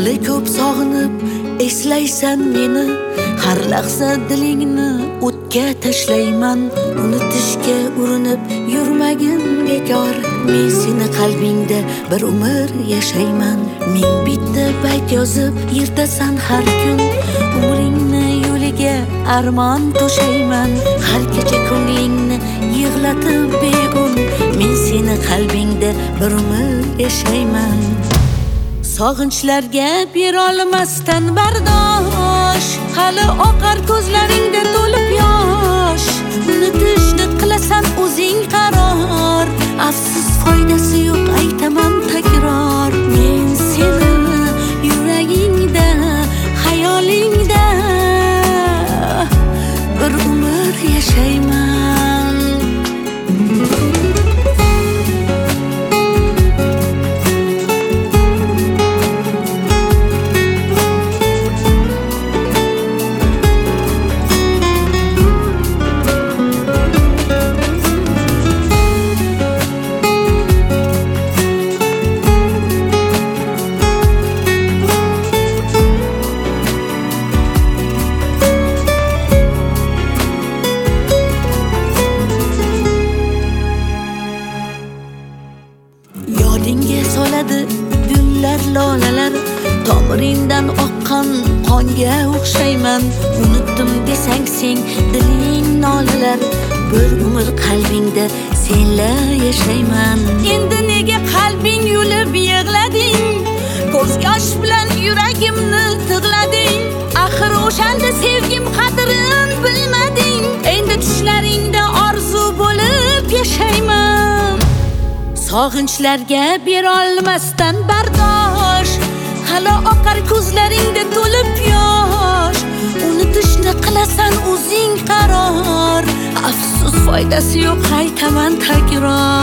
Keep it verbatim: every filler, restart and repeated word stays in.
hali ko'p sog'inib eslaysan meni, har lahza dilingni o'tga tashlayman. Unutishga urinib yurmagin bekor, men seni qalbingda bir umr yashayman. Ming bitta bayt yozib yirtasan har kun, umringni yo'liga armon to'shayman. Har kecha ko'nglingni yig'latib beun, men seni qalbingda bir umr yashayman. Sog'inchlarga berolmasdan bardosh, hali oqar ko'zlaringda to'lib yosh. Unutishni qilasan o'zing qaror, afsus foydasi yo'q aytaman takror. Men seni yuragingda, xayolingda bir umr yashayman. Yodingga soladi gullar, lolalar, tomiringdan oqqan qonga o'xshayman. Unutdim desang sen diling nolalar, bir umr qalbingda senla yashayman. Endi nega qalbing yulib yig'lading, ko'z yosh bilan yuragimni tig'lading? Axir o'shanda sevgim qadrin bilmading. Endi tushlaringda orzu bo'lib yashayman. Sog'inchlarga berolmasdan bardosh, hali oqar ko'zlaringda to'lib yosh. Unutishni qilasan o'zing qaror, afsus foydasi yo'q aytaman takror.